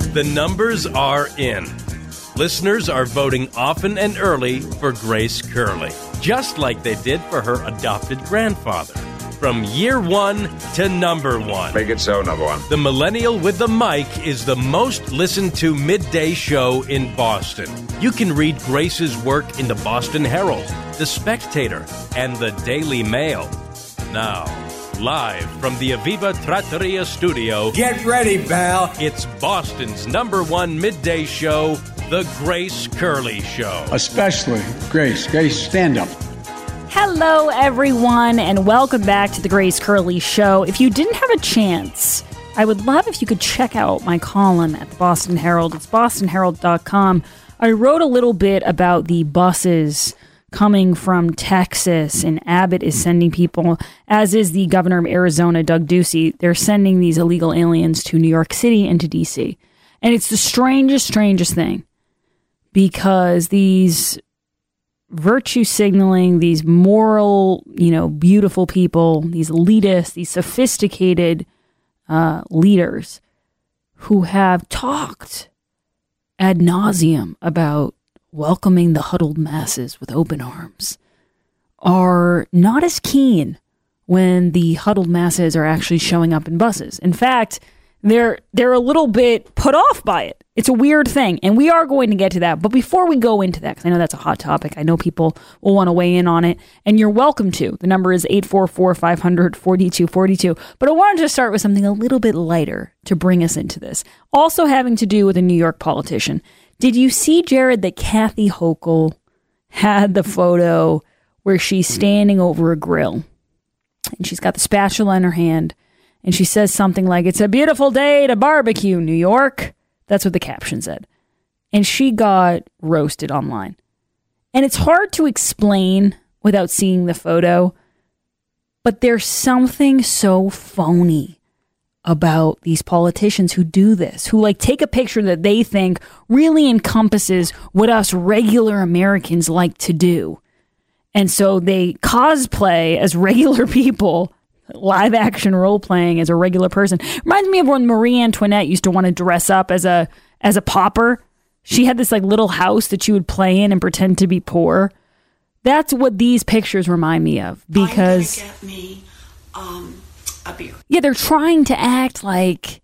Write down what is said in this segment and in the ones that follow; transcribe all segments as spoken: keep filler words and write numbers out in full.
The numbers are in. Listeners are voting often and early for Grace Curley, just like they did for her adopted grandfather. From year one to number one. Make it so, number one. The Millennial with the Mic is the most listened to midday show in Boston. You can read Grace's work in the Boston Herald, The Spectator, and the Daily Mail. Now, live from the Aviva Trattoria studio. Get ready, pal. It's Boston's number one midday show, The Grace Curley Show. Especially Grace. Grace, stand up. Hello, everyone, and welcome back to the Grace Curley Show. If you didn't have a chance, I would love if you could check out my column at the Boston Herald. It's boston herald dot com. I wrote a little bit about the buses coming from Texas, and Abbott is sending people, as is the governor of Arizona, Doug Ducey. They're sending these illegal aliens to New York City and to D C. And it's the strangest, strangest thing, because these virtue signaling, these moral, you know, beautiful people, these elitists, these sophisticated uh, leaders who have talked ad nauseum about welcoming the huddled masses with open arms are not as keen when the huddled masses are actually showing up in buses. In fact, they're they're a little bit put off by it. It's a weird thing, and we are going to get to that. But before we go into that, because I know that's a hot topic, I know people will want to weigh in on it, and you're welcome to. The number is eight four four, five hundred, forty-two forty-two. But I wanted to start with something a little bit lighter to bring us into this. Also having to do with a New York politician. Did you see, Jared, that Kathy Hochul had the photo where she's standing over a grill, and she's got the spatula in her hand, and she says something like, "It's a beautiful day to barbecue, New York." That's what the caption said. And she got roasted online. And it's hard to explain without seeing the photo, but there's something so phony about these politicians who do this, who like take a picture that they think really encompasses what us regular Americans like to do. And so they cosplay as regular people, live action role playing as a regular person. Reminds me of when Marie Antoinette used to want to dress up as a as a pauper. She had this like little house that she would play in and pretend to be poor. That's what these pictures remind me of, because I'm gonna get me um, a beer. Yeah, they're trying to act like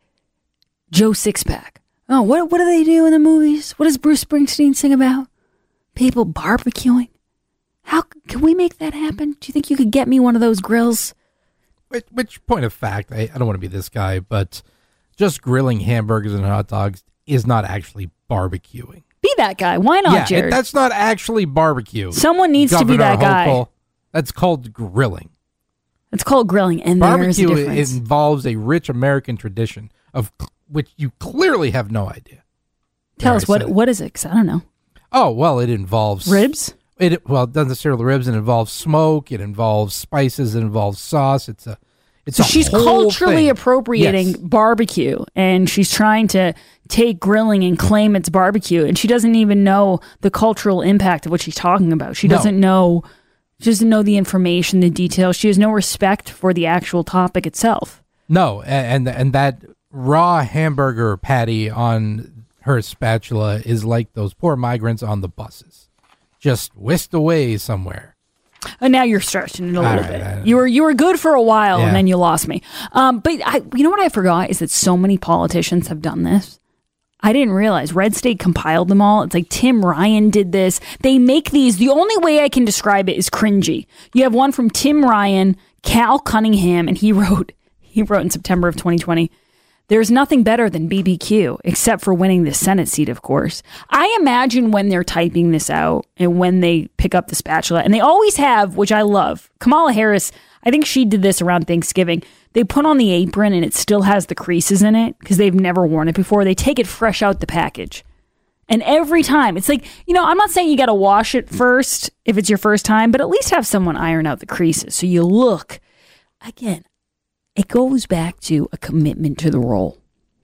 Joe Sixpack. Oh, what what do they do in the movies? What does Bruce Springsteen sing about? People barbecuing. How can we make that happen? Do you think you could get me one of those grills? Which, which point of fact, I, I don't want to be this guy, but just grilling hamburgers and hot dogs is not actually barbecuing. Be that guy. Why not, yeah, Jared? It, that's not actually barbecue. Someone needs Governor to be that guy. Hochul. That's called grilling. It's called grilling, and there's a barbecue difference. involves a rich American tradition of which you clearly have no idea. Tell There, us, I what said it. what is it? 'Cause I don't know. Oh, well, it involves Ribs? It well, it doesn't necessarily ribs. It involves smoke. It involves spices. It involves sauce. It's a It's so a she's whole culturally thing. appropriating Yes. barbecue, and she's trying to take grilling and claim it's barbecue, and she doesn't even know the cultural impact of what she's talking about. She No. doesn't know, she doesn't know the information, the details. She has no respect for the actual topic itself. No, and and that raw hamburger patty on her spatula is like those poor migrants on the buses, just whisked away somewhere. And now you're stretching it a All little right, bit. I- You were you were good for a while, Yeah. and then you lost me. Um, but I, you know what I forgot is that so many politicians have done this. I didn't realize Red State compiled them all. It's like Tim Ryan did this. They make these. The only way I can describe it is cringy. You have one from Tim Ryan, Cal Cunningham, and he wrote he wrote in September of twenty twenty. There's nothing better than B B Q, except for winning the Senate seat, of course. I imagine when they're typing this out and when they pick up the spatula, and they always have, which I love, Kamala Harris, I think she did this around Thanksgiving. They put on the apron and it still has the creases in it because they've never worn it before. They take it fresh out the package. And every time, it's like, you know, I'm not saying you got to wash it first if it's your first time, but at least have someone iron out the creases so you look, again, it goes back to a commitment to the role.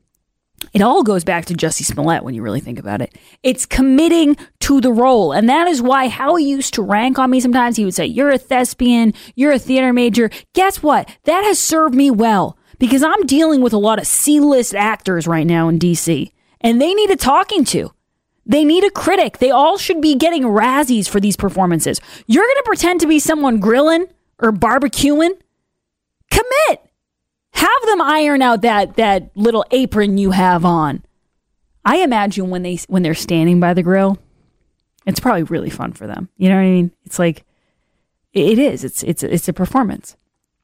It all goes back to Jussie Smollett when you really think about it. It's committing to the role. And that is why Howie used to rank on me sometimes. He would say, you're a thespian, you're a theater major. Guess what? That has served me well because I'm dealing with a lot of C-list actors right now in D C. And they need a talking to. They need a critic. They all should be getting Razzies for these performances. You're going to pretend to be someone grilling or barbecuing? Commit. Have them iron out that that little apron you have on. I imagine when they when they're standing by the grill, it's probably really fun for them. You know what I mean? It's like it is. It's it's it's a performance.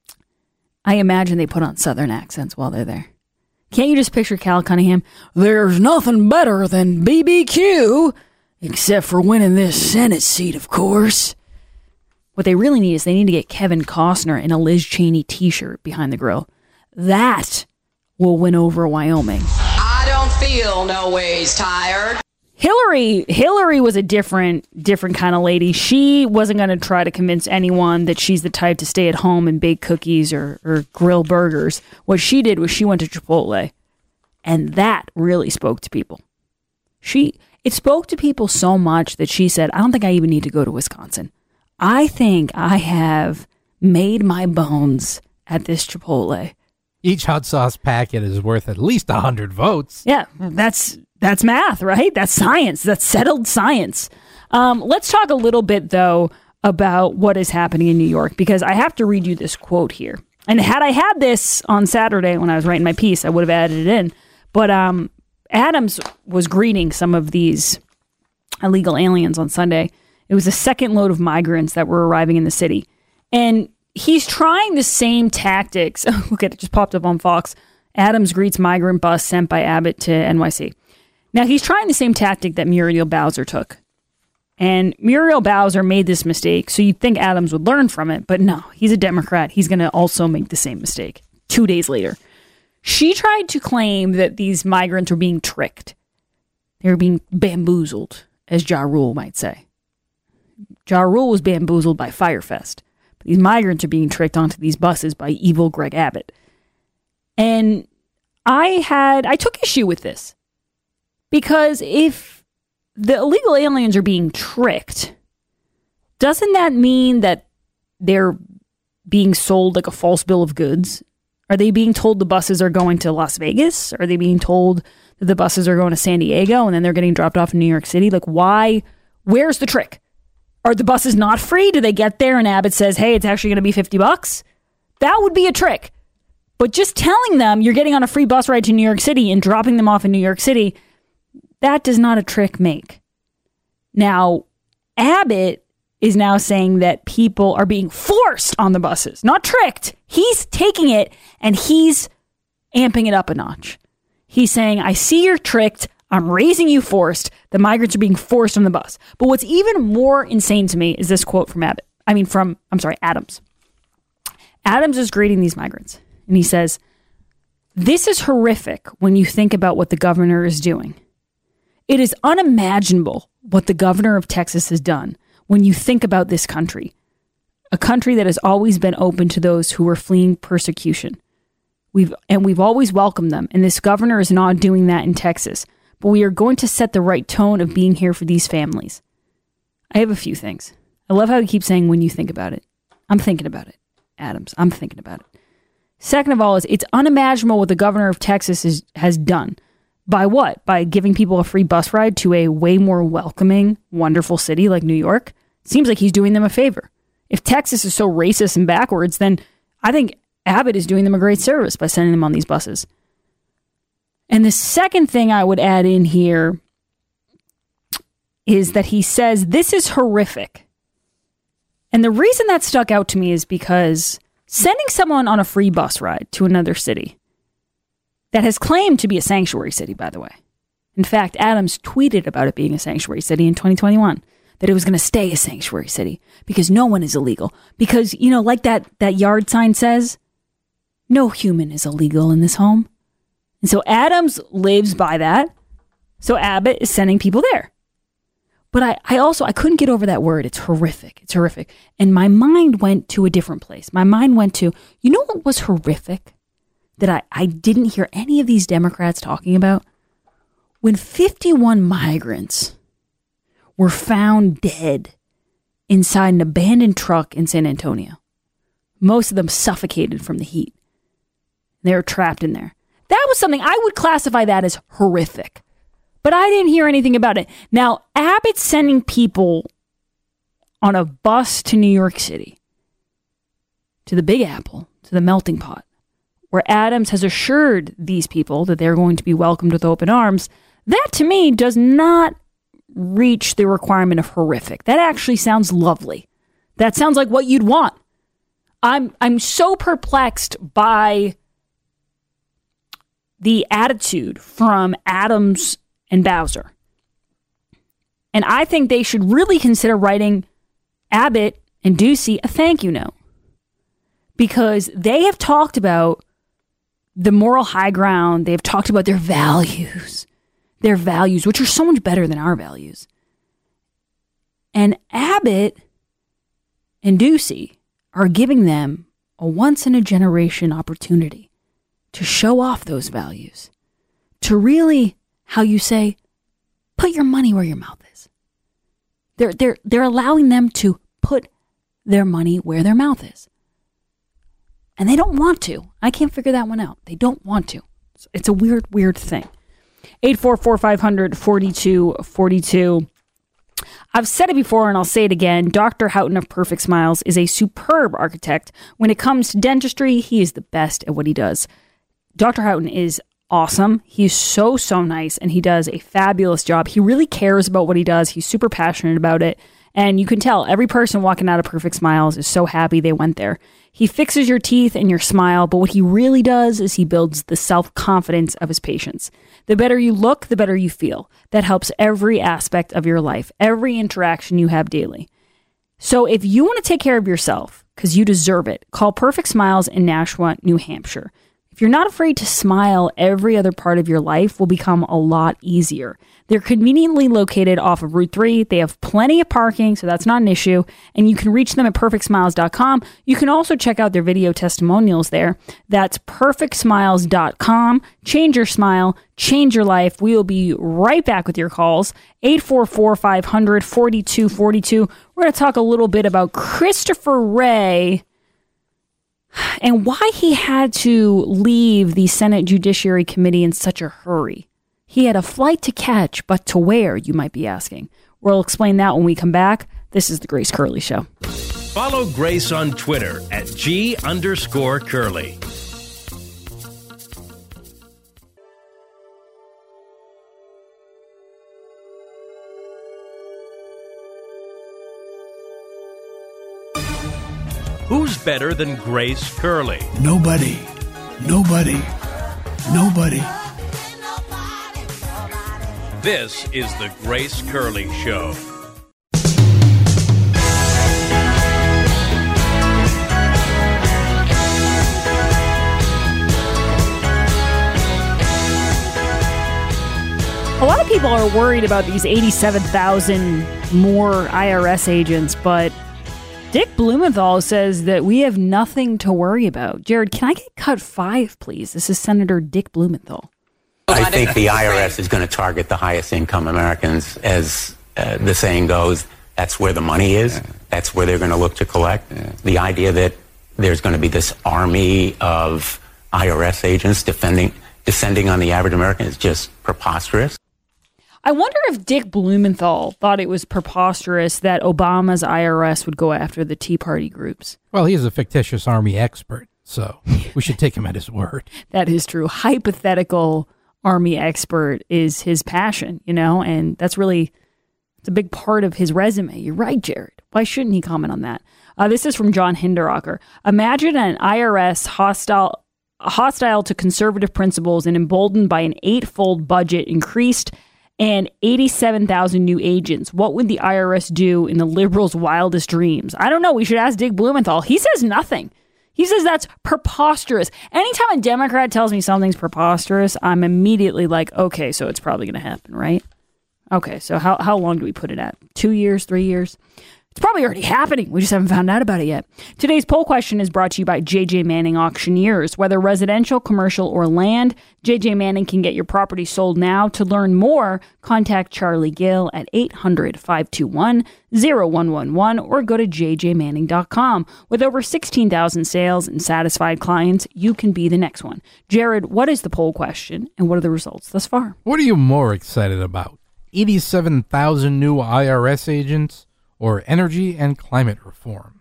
I imagine they put on Southern accents while they're there. Can't you just picture Cal Cunningham? There's nothing better than B B Q, except for winning this Senate seat, of course. What they really need is they need to get Kevin Costner in a Liz Cheney t-shirt behind the grill. That will win over Wyoming. I don't feel no ways tired. Hillary Hillary was a different different kind of lady. She wasn't going to try to convince anyone that she's the type to stay at home and bake cookies or, or grill burgers. What she did was she went to Chipotle, and that really spoke to people. She it spoke to people so much that she said, I don't think I even need to go to Wisconsin. I think I have made my bones at this Chipotle. Each hot sauce packet is worth at least one hundred votes. Yeah, that's that's math, right? That's science. That's settled science. Um, let's talk a little bit, though, about what is happening in New York, because I have to read you this quote here. And had I had this on Saturday when I was writing my piece, I would have added it in. But um, Adams was greeting some of these illegal aliens on Sunday. It was a second load of migrants that were arriving in the city. And he's trying the same tactics. Look at it, just popped up on Fox. Adams greets migrant bus sent by Abbott to N Y C. Now, he's trying the same tactic that Muriel Bowser took. And Muriel Bowser made this mistake, so you'd think Adams would learn from it. But no, he's a Democrat. He's going to also make the same mistake two days later. She tried to claim that these migrants were being tricked. They were being bamboozled, as Ja Rule might say. Ja Rule was bamboozled by Firefest. But these migrants are being tricked onto these buses by evil Greg Abbott. And I had, I took issue with this. Because if the illegal aliens are being tricked, doesn't that mean that they're being sold like a false bill of goods? Are they being told the buses are going to Las Vegas? Are they being told that the buses are going to San Diego and then they're getting dropped off in New York City? Like, why? Where's the trick? Are the buses not free? Do they get there and Abbott says, hey, it's actually going to be fifty bucks? That would be a trick. But just telling them you're getting on a free bus ride to New York City and dropping them off in New York City, that does not a trick make. Now, Abbott is now saying that people are being forced on the buses, not tricked. He's taking it and he's amping it up a notch. He's saying, I see you're tricked. I'm raising you forced. The migrants are being forced on the bus. But what's even more insane to me is this quote from Abbott. I mean, from, I'm sorry, Adams. Adams is greeting these migrants. And he says, this is horrific when you think about what the governor is doing. It is unimaginable what the governor of Texas has done when you think about this country, a country that has always been open to those who are fleeing persecution. We've and we've always welcomed them, and this governor is not doing that in Texas. But we are going to set the right tone of being here for these families. I have a few things. I love how he keeps saying, when you think about it. I'm thinking about it, Adams. I'm thinking about it. Second of all, is it's unimaginable what the governor of Texas is, has done. By what? By giving people a free bus ride to a way more welcoming, wonderful city like New York? Seems like he's doing them a favor. If Texas is so racist and backwards, then I think Abbott is doing them a great service by sending them on these buses. And the second thing I would add in here is that he says, this is horrific. And the reason that stuck out to me is because sending someone on a free bus ride to another city that has claimed to be a sanctuary city, by the way. In fact, Adams tweeted about it being a sanctuary city in twenty twenty-one, that it was going to stay a sanctuary city because no one is illegal. Because, you know, like that, that yard sign says, no human is illegal in this home. And so Adams lives by that. So Abbott is sending people there. But I, I also, I couldn't get over that word. It's horrific. It's horrific. And my mind went to a different place. My mind went to, you know what was horrific? That I, I didn't hear any of these Democrats talking about? When fifty-one migrants were found dead inside an abandoned truck in San Antonio. Most of them suffocated from the heat. They were trapped in there. That was something I would classify that as horrific. But I didn't hear anything about it. Now, Abbott's sending people on a bus to New York City, to the Big Apple, to the melting pot, where Adams has assured these people that they're going to be welcomed with open arms. That, to me, does not reach the requirement of horrific. That actually sounds lovely. That sounds like what you'd want. I'm I'm so perplexed by the attitude from Adams and Bowser. And I think they should really consider writing Abbott and Ducey a thank you note. Because they have talked about the moral high ground. They've talked about their values. Their values, which are so much better than our values. And Abbott and Ducey are giving them a once-in-a-generation opportunity to show off those values. To really, how you say, put your money where your mouth is. They're, they're, they're allowing them to put their money where their mouth is. And they don't want to. I can't figure that one out. They don't want to. It's a weird, weird thing. eight four four, five hundred, forty-two forty-two. I've said it before and I'll say it again. Doctor Houghton of Perfect Smiles is a superb architect. When it comes to dentistry, he is the best at what he does. Doctor Houghton is awesome. He's so, so nice, and he does a fabulous job. He really cares about what he does. He's super passionate about it. And you can tell every person walking out of Perfect Smiles is so happy they went there. He fixes your teeth and your smile, but what he really does is he builds the self-confidence of his patients. The better you look, the better you feel. That helps every aspect of your life, every interaction you have daily. So if you want to take care of yourself, because you deserve it, call Perfect Smiles in Nashua, New Hampshire. If you're not afraid to smile, every other part of your life will become a lot easier. They're conveniently located off of Route three. They have plenty of parking, so that's not an issue. And you can reach them at perfect smiles dot com. You can also check out their video testimonials there. That's perfect smiles dot com. Change your smile, change your life. We will be right back with your calls. eight four four, five hundred, forty-two forty-two. We're going to talk a little bit about Christopher Wray and why he had to leave the Senate Judiciary Committee in such a hurry. He had a flight to catch, but to where, you might be asking. We'll explain that when we come back. This is The Grace Curley Show. Follow Grace on Twitter at G underscore Curley. Who's better than Grace Curley? Nobody. Nobody. Nobody. This is The Grace Curley Show. A lot of people are worried about these eighty-seven thousand more I R S agents, but Dick Blumenthal says that we have nothing to worry about. Jared, can I get cut five, please? This is Senator Dick Blumenthal. I think the I R S is going to target the highest income Americans. As uh, the saying goes, that's where the money is. Yeah. That's where they're going to look to collect. Yeah. The idea that there's going to be this army of I R S agents defending, descending on the average American is just preposterous. I wonder if Dick Blumenthal thought it was preposterous that Obama's I R S would go after the Tea Party groups. Well, he's a fictitious army expert, so we should take him at his word. That is true. Hypothetical army expert is his passion, you know, and that's really, it's a big part of his resume. You're right, Jared. Why shouldn't he comment on that? Uh, this is from John Hinderaker. Imagine an I R S hostile, hostile to conservative principles and emboldened by an eightfold budget increased and eighty-seven thousand new agents. What would the I R S do in the liberals' wildest dreams? I don't know. We should ask Dick Blumenthal. He says nothing. He says that's preposterous. Anytime a Democrat tells me something's preposterous, I'm immediately like, okay, so it's probably going to happen, right? Okay, so how, how long do we put it at? Two years, three years? It's probably already happening. We just haven't found out about it yet. Today's poll question is brought to you by J J Manning Auctioneers. Whether residential, commercial, or land, J J Manning can get your property sold now. To learn more, contact Charlie Gill at eight hundred, five two one, zero one one one or go to j j manning dot com. With over sixteen thousand sales and satisfied clients, you can be the next one. Jared, what is the poll question and what are the results thus far? What are you more excited about? eighty-seven thousand new I R S agents or energy and climate reform?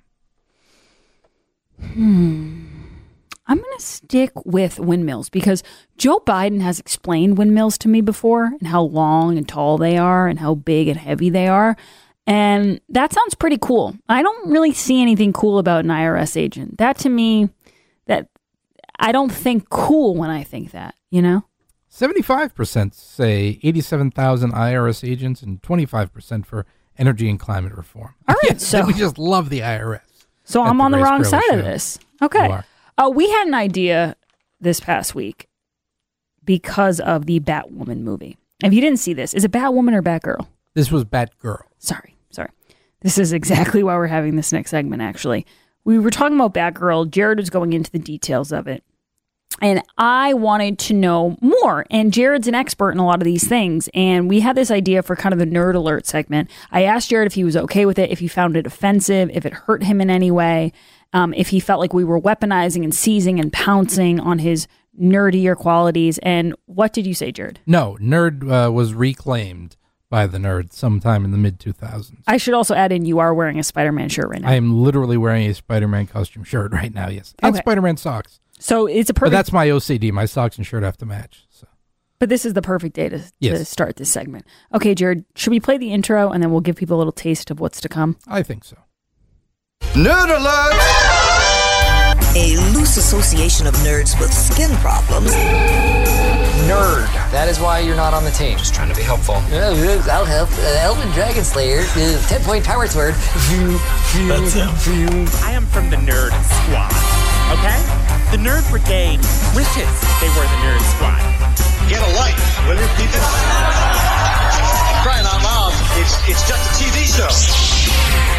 Hmm. I'm going to stick with windmills because Joe Biden has explained windmills to me before and how long and tall they are and how big and heavy they are. And that sounds pretty cool. I don't really see anything cool about an I R S agent. That to me, that I don't think cool when I think that, you know? seventy-five percent say eighty-seven thousand I R S agents and twenty-five percent for energy and climate reform. All right, Yes, so we just love the I R S. So I'm the on the Grace wrong Curley side Show. of this. Okay. You are. Uh, we had an idea this past week because of the Batwoman movie. If you didn't see this, is it Batwoman or Batgirl? This was Batgirl. Sorry, sorry. This is exactly why we're having this next segment, actually. We were talking about Batgirl. Jared was going into the details of it. And I wanted to know more. And Jared's an expert in a lot of these things. And we had this idea for kind of the Nerd Alert segment. I asked Jared if he was okay with it, if he found it offensive, if it hurt him in any way, um, if he felt like we were weaponizing and seizing and pouncing on his nerdier qualities. And what did you say, Jared? No, nerd uh, was reclaimed by the nerds sometime in the mid two thousands. I should also add in you are wearing a Spider-Man shirt right now. I am literally wearing a Spider-Man costume shirt right now, yes. And Okay. Spider-Man socks. So it's a But perfect... that's my O C D. My socks and shirt have to match. So But this is the perfect day to, to Yes. start this segment. Okay, Jared, should we play the intro and then we'll give people a little taste of what's to come? I think so. Nerd Alert! A loose association of nerds with skin problems. Nerd. That is why you're not on the team. Just trying to be helpful. I'll help. Uh, Elven Dragon Slayer, uh, ten point power sword. That's him. I am from the Nerd Squad, okay? The Nerd Brigade wishes they were the Nerd Squad. Get a life, will you, people? Crying out loud, it's, it's just a T V show.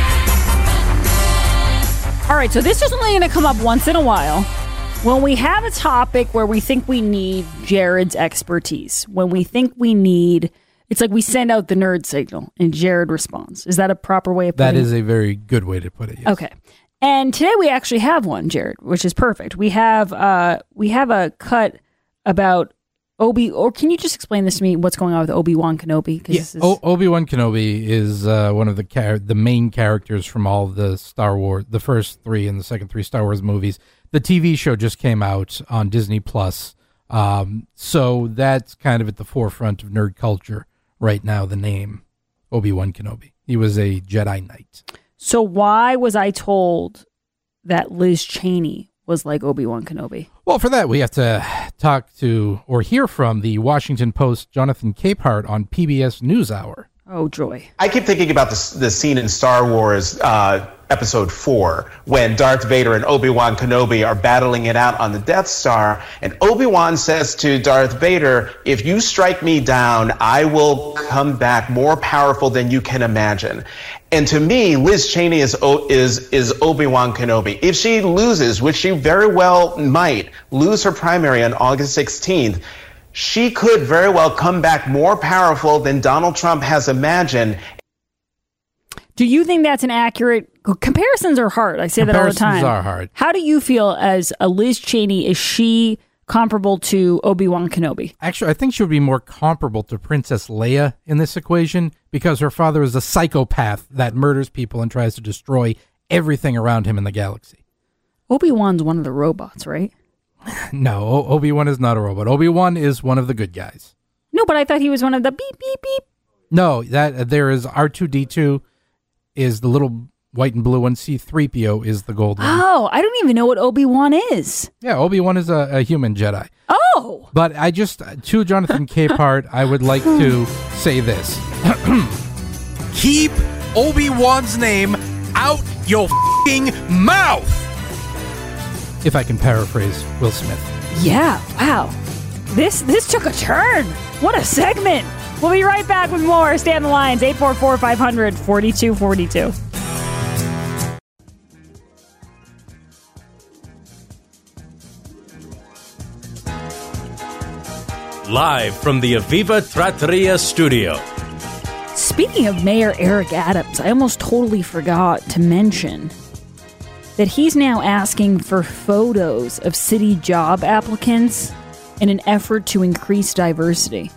All right, so this is only going to come up once in a while when we have a topic where we think we need Jared's expertise. When we think we need, it's like we send out the nerd signal and Jared responds. Is that a proper way of putting it? That is a very good way to put it, yes. Okay. And today we actually have one, Jared, which is perfect. We have uh, we have a cut about Obi, or can you just explain this to me? What's going on with Obi-Wan Kenobi? Yeah. This is... O- Obi-Wan Kenobi is uh, one of the char- the main characters from all of the Star Wars, the first three and the second three Star Wars movies. The T V show just came out on Disney Plus, um, so that's kind of at the forefront of nerd culture right now. The name Obi-Wan Kenobi. He was a Jedi Knight. So why was I told that Liz Cheney was like Obi-Wan Kenobi? Well, for that, we have to talk to or hear from the Washington Post Jonathan Capehart on P B S NewsHour. Oh, joy. I keep thinking about the, the scene in Star Wars uh, Episode four when Darth Vader and Obi-Wan Kenobi are battling it out on the Death Star, and Obi-Wan says to Darth Vader, if you strike me down, I will come back more powerful than you can imagine. And to me, Liz Cheney is is is Obi-Wan Kenobi. If she loses, which she very well might, lose her primary on August sixteenth, she could very well come back more powerful than Donald Trump has imagined. Do you think that's an accurate... Comparisons are hard. I say that all the time. Comparisons are hard. How do you feel as a Liz Cheney? Is she comparable to Obi-Wan Kenobi? Actually, I think she would be more comparable to Princess Leia in this equation because her father is a psychopath that murders people and tries to destroy everything around him in the galaxy. Obi-Wan's one of the robots, right? No, o- Obi-Wan is not a robot. Obi-Wan is one of the good guys. No, but I thought he was one of the beep, beep, beep. No, that uh, there is R two D two is the little white and blue one. C three P O is the gold one. Oh, I don't even know what Obi-Wan is. Yeah, Obi-Wan is a, a human Jedi. Oh! But I just, to Jonathan Capehart, I would like to say this. Keep Obi-Wan's name out your f***ing mouth! If I can paraphrase Will Smith. Yeah, wow. This this took a turn. What a segment. We'll be right back with more. Stay on the lines. eight four four, five hundred, forty-two forty-two. live from the Aviva Trattoria studio. Speaking of Mayor Eric Adams, I almost totally forgot to mention that he's now asking for photos of city job applicants in an effort to increase diversity.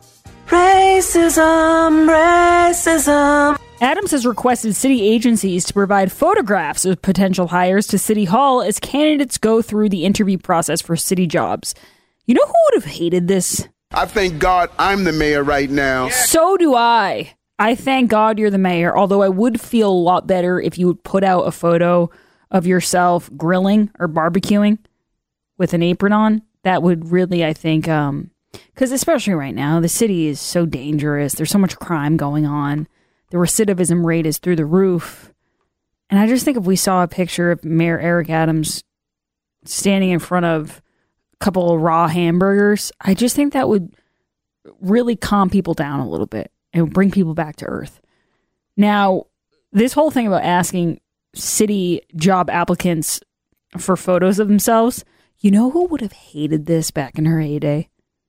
Racism, racism. Adams has requested city agencies to provide photographs of potential hires to City Hall as candidates go through the interview process for city jobs. You know who would have hated this? I thank God I'm the mayor right now. So do I. I thank God you're the mayor, although I would feel a lot better if you would put out a photo of yourself grilling or barbecuing with an apron on. That would really, I think, um, because especially right now, the city is so dangerous. There's so much crime going on. The recidivism rate is through the roof. And I just think if we saw a picture of Mayor Eric Adams standing in front of a couple of raw hamburgers, I just think that would really calm people down a little bit and bring people back to earth. Now, this whole thing about asking city job applicants for photos of themselves, you know who would have hated this back in her heyday?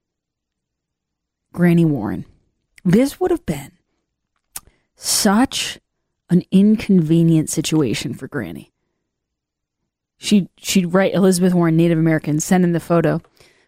Granny Warren. This would have been such an inconvenient situation for Granny. She'd, she'd write Elizabeth Warren, Native American, send in the photo.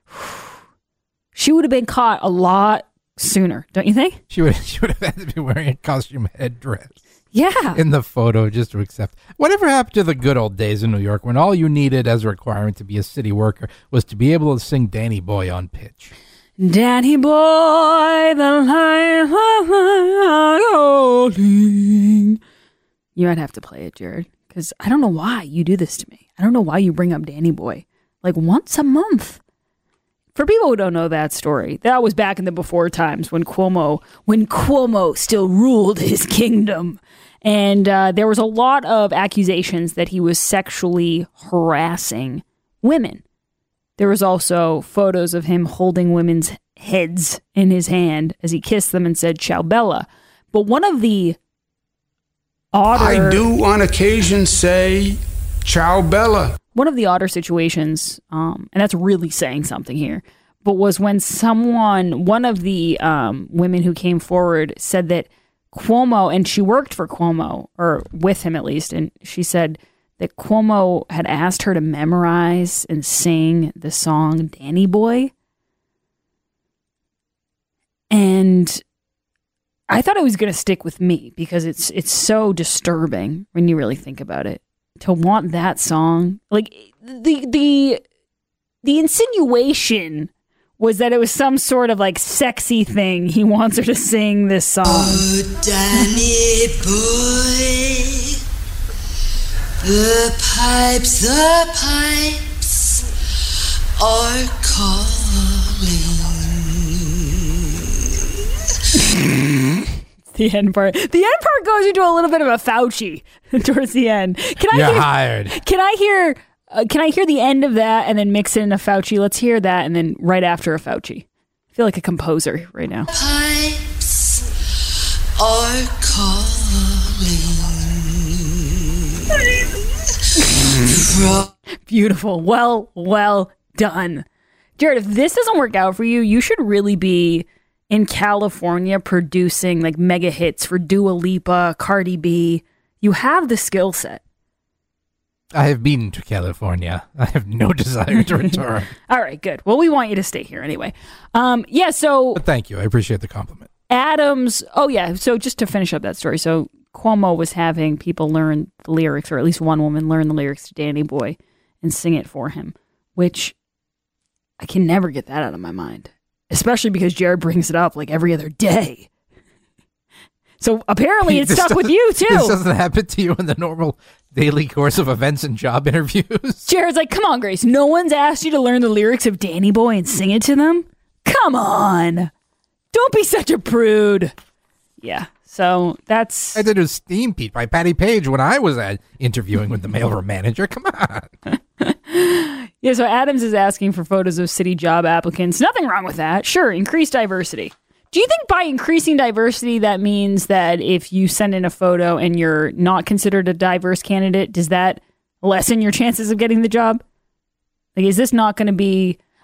She would have been caught a lot sooner, don't you think? She would, she would have had to be wearing a costume headdress. Yeah. In the photo just to accept. Whatever happened to the good old days in New York when all you needed as a requirement to be a city worker was to be able to sing Danny Boy on pitch? Danny Boy, the life of my calling. You might have to play it, Jared, because I don't know why you do this to me. I don't know why you bring up Danny Boy like once a month. For people who don't know that story, that was back in the before times when Cuomo, when Cuomo still ruled his kingdom. And uh, there was a lot of accusations that he was sexually harassing women. There was also photos of him holding women's heads in his hand as he kissed them and said, "Ciao Bella." But one of the odder... I do on occasion say, "Ciao Bella." One of the odder situations, um, and that's really saying something here, but was when someone, one of the um, women who came forward said that Cuomo, and she worked for Cuomo, or with him at least, and she said that Cuomo had asked her to memorize and sing the song Danny Boy. And I thought it was going to stick with me because it's it's so disturbing when you really think about it. To want that song, like the the the insinuation was that it was some sort of like sexy thing. He wants her to sing this song. Oh, Danny Boy, the pipes, the pipes are calling. The end part. The end part goes into a little bit of a Fauci towards the end. Can I You're hear, hired. Can I hear? Uh, can I hear the end of that and then mix in a Fauci? Let's hear that and then right after a Fauci. I feel like a composer right now. Pipes are calling. Beautiful. Well, well done, Jared. If this doesn't work out for you, you should really be in California producing like mega hits for Dua Lipa, Cardi B. You have the skill set. I have been to California. I have no desire to return. All right, good. Well, we want you to stay here anyway. Um, yeah, so... But thank you. I appreciate the compliment. Adams... Oh, yeah. So just to finish up that story. So Cuomo was having people learn the lyrics, or at least one woman learn the lyrics to Danny Boy and sing it for him, which I can never get that out of my mind. Especially because Jared brings it up like every other day. So apparently it's stuck with you too. This doesn't happen to you in the normal daily course of events and job interviews. Jared's like, come on, Grace. No one's asked you to learn the lyrics of Danny Boy and sing it to them? Come on. Don't be such a prude. Yeah. So that's... I did a Steam Pete by Patty Page when I was uh, interviewing with the mailroom manager. Come on. Yeah, so Adams is asking for photos of city job applicants. Nothing wrong with that. Sure, increase diversity. Do you think by increasing diversity, that means that if you send in a photo and you're not considered a diverse candidate, does that lessen your chances of getting the job? Like, is this not going to be...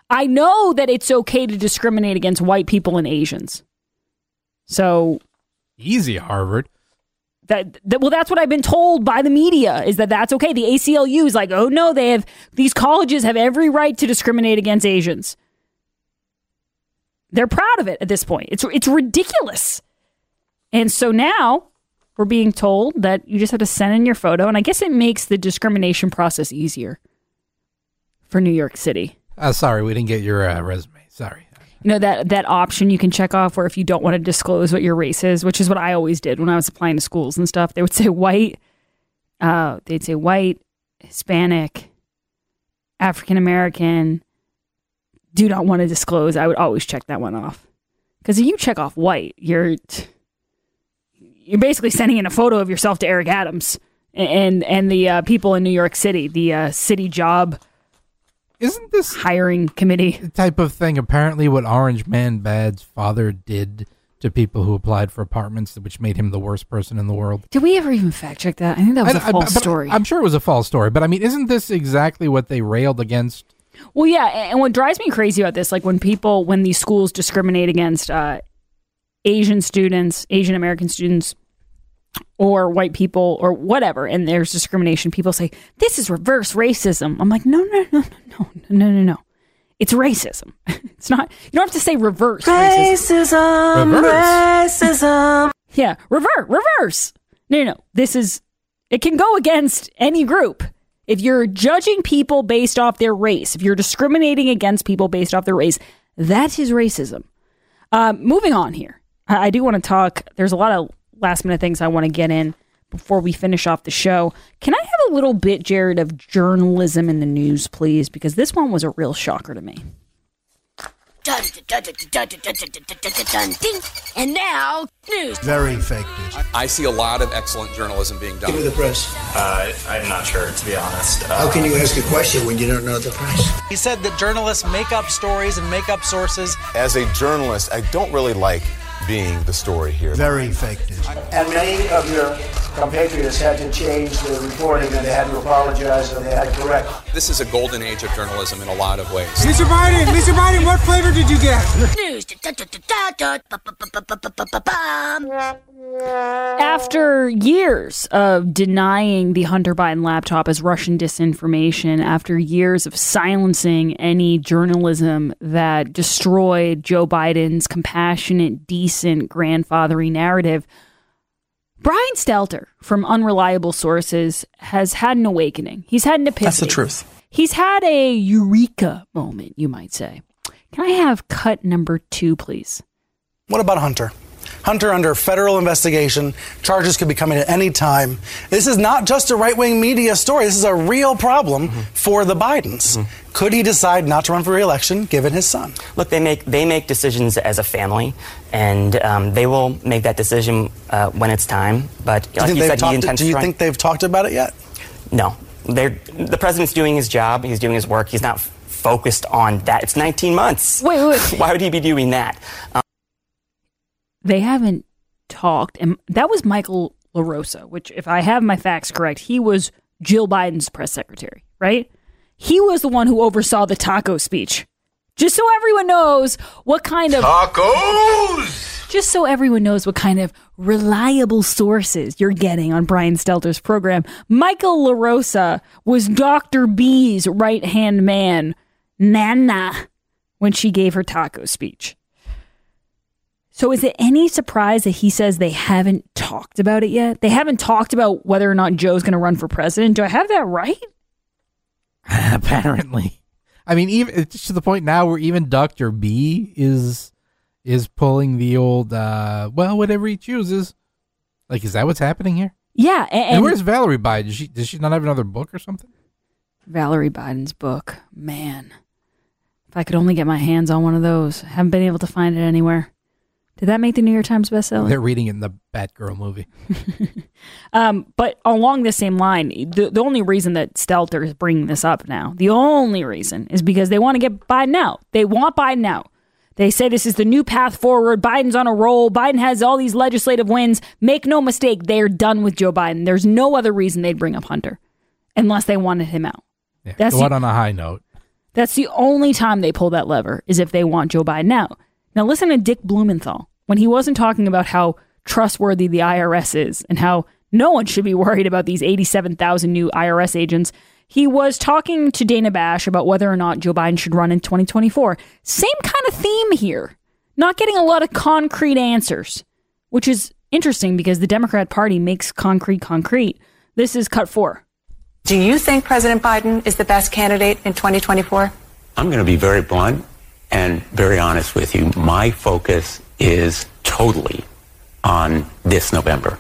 I know that it's okay to discriminate against white people and Asians. So easy, Harvard. That, that well, that's what I've been told by the media, is that that's okay. The A C L U is like, oh no, they have these colleges have every right to discriminate against Asians. They're proud of it at this point. It's it's ridiculous. And so now we're being told that you just have to send in your photo, and I guess it makes the discrimination process easier for New York City. Uh, sorry, we didn't get your uh, resume. Sorry. You know, that that option you can check off where if you don't want to disclose what your race is, which is what I always did when I was applying to schools and stuff, they would say white, uh, they'd say white, Hispanic, African American, do not want to disclose. I would always check that one off. Because if you check off white, you're you're basically sending in a photo of yourself to Eric Adams and and the uh, people in New York City, the uh, city job. Isn't this hiring committee type of thing apparently what Orange Man Bad's father did to people who applied for apartments, which made him the worst person in the world? Did we ever even fact check that? I think that was a I, false I, story. I'm sure it was a false story, but I mean, isn't this exactly what they railed against? Well, yeah, and what drives me crazy about this, like when people, when these schools discriminate against uh, Asian students, Asian American students, or white people, or whatever, and there's discrimination, people say, this is reverse racism. I'm like, no, no, no, no, no, no, no, no. It's racism. It's not, you don't have to say reverse racism. Racism, Reverse. racism. Yeah, revert, reverse. No, no, no. This is, it can go against any group. If you're judging people based off their race, if you're discriminating against people based off their race, that is racism. Uh, moving on here. I, I do want to talk, there's a lot of last minute things I want to get in before we finish off the show. Can I have a little bit, Jared, of journalism in the news, please? Because this one was a real shocker to me. And now, news. Very fake news. I see a lot of excellent journalism being done. Give me the press. Uh, I'm not sure, to be honest. Uh, How can you ask a question when you don't know the press? He said that journalists make up stories and make up sources. As a journalist, I don't really like being the story here. Very fake news. And many of your compatriots had to change the reporting, and they had to apologize, and they had to correct. This is a golden age of journalism in a lot of ways. Mister Biden, Mister Biden, what flavor did you get? News. After years of denying the Hunter Biden laptop as Russian disinformation, after years of silencing any journalism that destroyed Joe Biden's compassionate, decent, grandfathery narrative, Brian Stelter from Unreliable Sources has had an awakening. He's had an epiphany. That's the truth. He's had a eureka moment, you might say. Can I have cut number two, please? What about Hunter? Hunter under federal investigation. Charges could be coming at any time. This is not just a right-wing media story. This is a real problem mm-hmm. for the Bidens. Mm-hmm. Could he decide not to run for re-election given his son? Look, they make they make decisions as a family, and um, they will make that decision uh, when it's time. But do you, like think, you, they've said, talked, he intends do you to think they've talked about it yet? No. They're, the president's doing his job. He's doing his work. He's not f- focused on that. It's nineteen months. Wait, wait, wait. Why would he be doing that? Um, they haven't talked, and that was Michael LaRosa, which, if I have my facts correct, he was Jill Biden's press secretary, right? He was the one who oversaw the taco speech. Just so everyone knows what kind of tacos. Just so everyone knows what kind of reliable sources you're getting on Brian Stelter's program. Michael LaRosa was Doctor B's right-hand man, Nana, when she gave her taco speech. So is it any surprise that he says they haven't talked about it yet? They haven't talked about whether or not Joe's going to run for president. Do I have that right? Apparently. I mean, even it's to the point now where even Doctor B is is pulling the old, uh, well, whatever he chooses. Like, is that what's happening here? Yeah. And, and where's Valerie Biden? Does she, does she not have another book or something? Valerie Biden's book. Man. If I could only get my hands on one of those. I haven't been able to find it anywhere. Did that make the New York Times bestseller? They're reading it in the Batgirl movie. um, but along the same line, the, the only reason that Stelter is bringing this up now, the only reason is because they want to get Biden out. They want Biden out. They say this is the new path forward. Biden's on a roll. Biden has all these legislative wins. Make no mistake, they're done with Joe Biden. There's no other reason they'd bring up Hunter unless they wanted him out. Yeah, That's go out on a high note. That's the only time they pull that lever, is if they want Joe Biden out. Now listen to Dick Blumenthal when he wasn't talking about how trustworthy the I R S is and how no one should be worried about these eighty-seven thousand new I R S agents. He was talking to Dana Bash about whether or not Joe Biden should run in twenty twenty-four. Same kind of theme here. Not getting a lot of concrete answers, which is interesting because the Democrat Party makes concrete concrete. This is cut four. Do you think President Biden is the best candidate in twenty twenty-four? I'm going to be very blunt and very honest with you. My focus is totally on this November,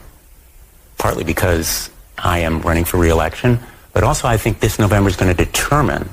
partly because I am running for re-election, but also I think this November is going to determine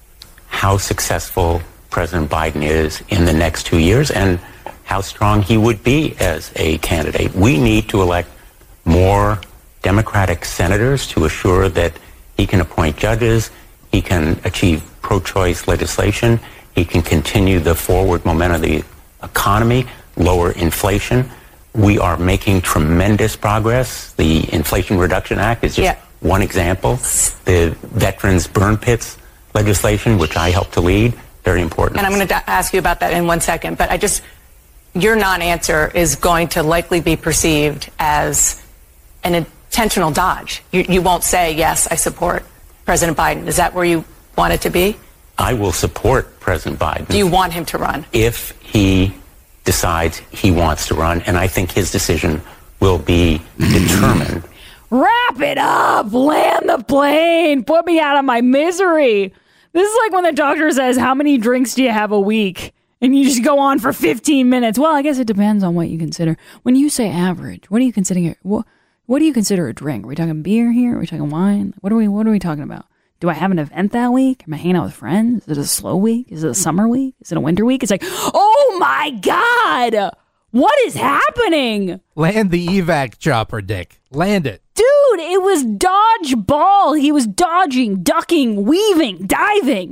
how successful President Biden is in the next two years and how strong he would be as a candidate. We need to elect more Democratic senators to assure that he can appoint judges, he can achieve pro-choice legislation, he can continue the forward momentum of the economy, lower inflation. We are making tremendous progress. The Inflation Reduction Act is just yeah. one example. The Veterans Burn Pits legislation, which I helped to lead, very important. And I'm going to ask you about that in one second, but I just, your non-answer is going to likely be perceived as an intentional dodge. You, you won't say, yes, I support President Biden. Is that where you want it to be? I will support President Biden. Do you want him to run? If he decides he wants to run, and I think his decision will be determined. Wrap it up! Land the plane! Put me out of my misery! This is like when the doctor says, how many drinks do you have a week? And you just go on for fifteen minutes. Well, I guess it depends on what you consider. When you say average, what are you considering? What, what do you consider a drink? Are we talking beer here? Are we talking wine? What are we, what are we talking about? Do I have an event that week? Am I hanging out with friends? Is it a slow week? Is it a summer week? Is it a winter week? It's like, oh my God! What is happening? Land the evac chopper, Dick. Land it. Dude, it was dodgeball. He was dodging, ducking, weaving, diving.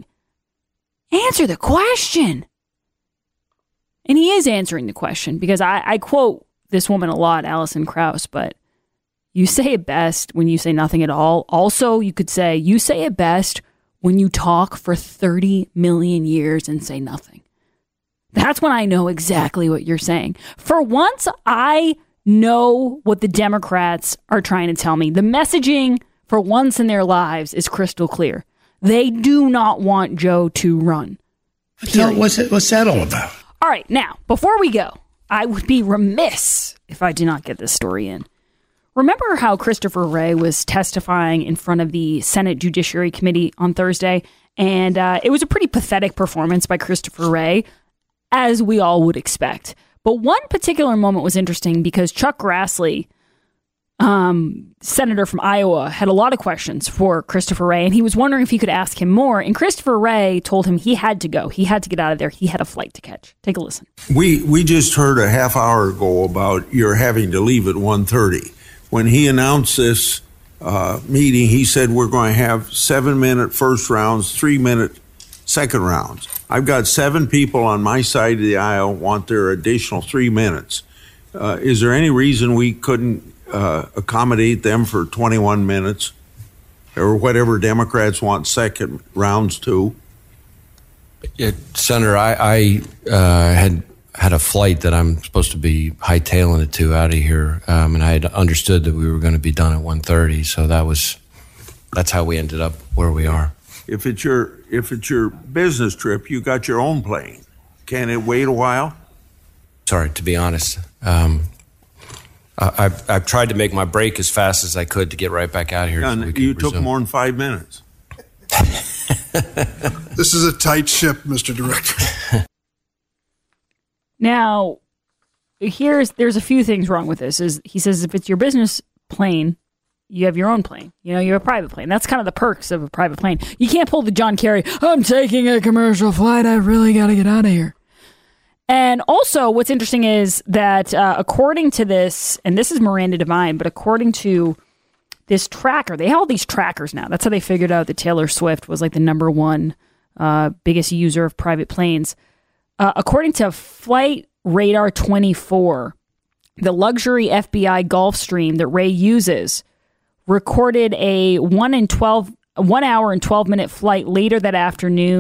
Answer the question. And he is answering the question because I, I quote this woman a lot, Alison Krauss, but you say it best when you say nothing at all. Also, you could say you say it best when you talk for thirty million years and say nothing. That's when I know exactly what you're saying. For once, I know what the Democrats are trying to tell me. The messaging for once in their lives is crystal clear. They do not want Joe to run. So what's, it, what's that all about? All right, now, before we go, I would be remiss if I did not get this story in. Remember how Christopher Wray was testifying in front of the Senate Judiciary Committee on Thursday? And uh, it was a pretty pathetic performance by Christopher Wray, as we all would expect. But one particular moment was interesting because Chuck Grassley, um, senator from Iowa, had a lot of questions for Christopher Wray, and he was wondering if he could ask him more. And Christopher Wray told him he had to go. He had to get out of there. He had a flight to catch. Take a listen. We we just heard a half hour ago about you're having to leave at one thirty. When he announced this uh, meeting, he said we're going to have seven-minute first rounds, three-minute second rounds. I've got seven people on my side of the aisle want their additional three minutes. Uh, is there any reason we couldn't uh, accommodate them for twenty-one minutes or whatever Democrats want second rounds to? Yeah, Senator, I, I uh, had had a flight that I'm supposed to be hightailing it to out of here, um, and I had understood that we were going to be done at one thirty, so that was that's how we ended up where we are. If it's your if it's your business trip, you got your own plane. Can it wait a while? Sorry, to be honest, um, I, I've, I've tried to make my break as fast as I could to get right back out here. And so you took resume. more than five minutes. This is a tight ship, Mister Director. Now, here's there's a few things wrong with this. Is he says if it's your business plane, you have your own plane. You know, you have a private plane. That's kind of the perks of a private plane. You can't pull the John Kerry, I'm taking a commercial flight. I really got to get out of here. And also, what's interesting is that uh, according to this, and this is Miranda Devine, but according to this tracker, they have all these trackers now. That's how they figured out that Taylor Swift was like the number one uh, biggest user of private planes. Uh, according to Flight Radar twenty-four, the luxury F B I Gulfstream that Ray uses recorded a one in twelve, one hour and twelve minute flight later that afternoon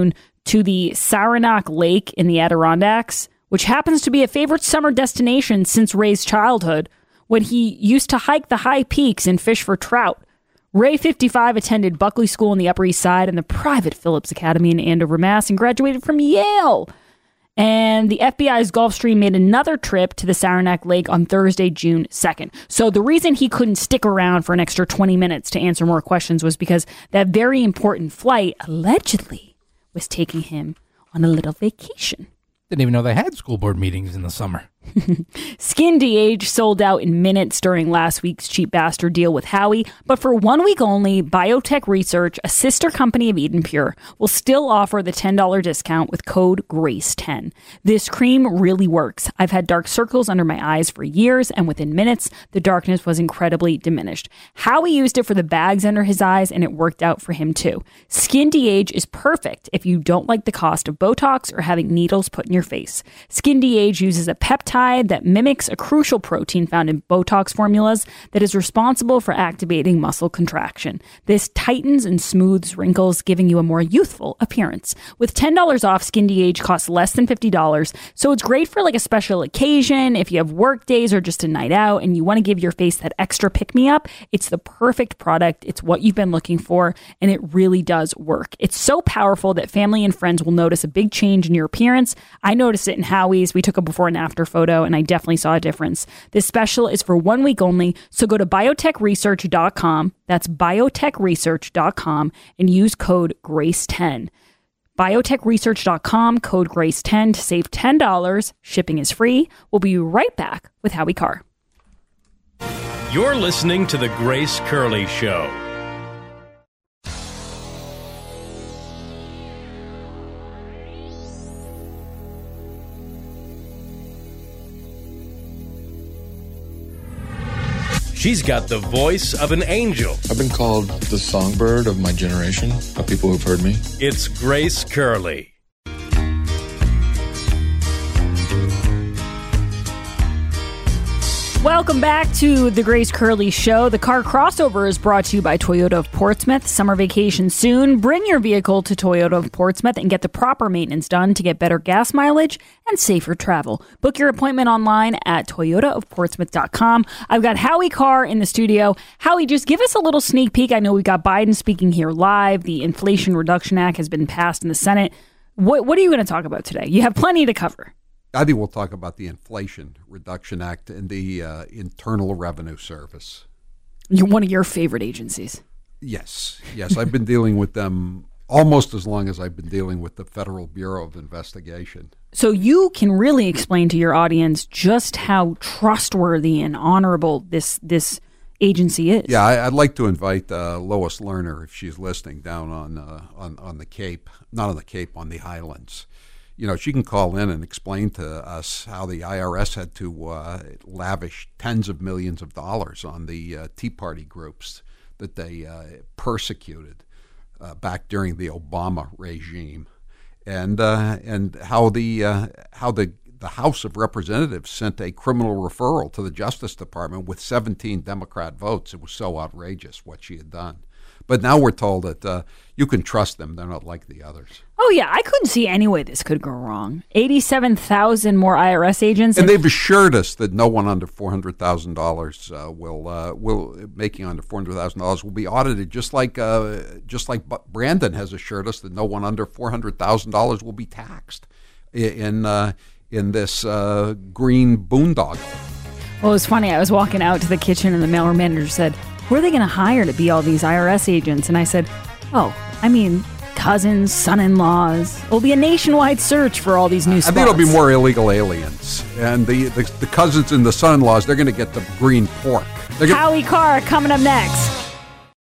to the Saranac Lake in the Adirondacks, which happens to be a favorite summer destination since Ray's childhood, when he used to hike the high peaks and fish for trout. Ray, fifty-five, attended Buckley School on the Upper East Side and the private Phillips Academy in Andover, Mass, and graduated from Yale. And the F B I's Gulfstream made another trip to the Saranac Lake on Thursday, June second. So the reason he couldn't stick around for an extra twenty minutes to answer more questions was because that very important flight, allegedly, was taking him on a little vacation. Didn't even know they had school board meetings in the summer. Skin De-Age sold out in minutes during last week's Cheap Bastard deal with Howie, but for one week only, Biotech Research, a sister company of Eden Pure, will still offer the ten dollars discount with code GRACE ten. This cream really works. I've had dark circles under my eyes for years, and within minutes, the darkness was incredibly diminished. Howie used it for the bags under his eyes, and it worked out for him too. Skin De-Age is perfect if you don't like the cost of Botox or having needles put in your face. Skin De-Age uses a peptide that mimics a crucial protein found in Botox formulas that is responsible for activating muscle contraction. This tightens and smooths wrinkles, giving you a more youthful appearance. With ten dollars off, Skin De-Age costs less than fifty dollars, so it's great for like a special occasion, if you have work days or just a night out and you want to give your face that extra pick-me-up. It's the perfect product. It's what you've been looking for, and it really does work. It's so powerful that family and friends will notice a big change in your appearance. I noticed it in Howie's. We took a before and after photo, and I definitely saw a difference. This special is for one week only, so go to biotech research dot com. That's biotech research dot com and use code GRACE ten. biotech research dot com, code GRACE ten to save ten dollars. Shipping is free. We'll be right back with Howie Carr. You're listening to The Grace Curley Show. She's got the voice of an angel. I've been called the songbird of my generation, of people who've heard me. It's Grace Curley. Welcome back to the Grace Curley Show. The car crossover is brought to you by Toyota of Portsmouth. Summer vacation soon. Bring your vehicle to Toyota of Portsmouth and get the proper maintenance done to get better gas mileage and safer travel. Book your appointment online at toyota of portsmouth dot com. I've got Howie Carr in the studio. Howie, just give us a little sneak peek. I know we've got Biden speaking here live. The Inflation Reduction Act has been passed in the Senate. What, what are you going to talk about today? You have plenty to cover. I think we'll talk about the Inflation Reduction Act and the uh, Internal Revenue Service. You're one of your favorite agencies. Yes. Yes, I've been dealing with them almost as long as I've been dealing with the Federal Bureau of Investigation. So you can really explain to your audience just how trustworthy and honorable this this agency is. Yeah, I, I'd like to invite uh, Lois Lerner, if she's listening, down on, uh, on, on the Cape, not on the Cape, on the Highlands. You know, she can call in and explain to us how the I R S had to uh, lavish tens of millions of dollars on the uh, Tea Party groups that they uh, persecuted uh, back during the Obama regime, and uh, and how the uh, how the the House of Representatives sent a criminal referral to the Justice Department with seventeen Democrat votes. It was so outrageous what she had done. But now we're told that uh, you can trust them. They're not like the others. Oh, yeah. I couldn't see any way this could go wrong. eighty-seven thousand more I R S agents. And, and they've assured us that no one under four hundred thousand dollars uh, will, uh, will making under four hundred thousand dollars will be audited, just like uh, just like Brandon has assured us that no one under four hundred thousand dollars will be taxed in, uh, in this uh, green boondoggle. Well, it was funny. I was walking out to the kitchen and the mailroom manager said, who are they going to hire to be all these I R S agents? And I said, oh, I mean, cousins, son-in-laws. It'll be a nationwide search for all these new spots. I think it'll be more illegal aliens. And the, the, the cousins and the son-in-laws, they're going to get the green pork. Gonna... Howie Carr coming up next.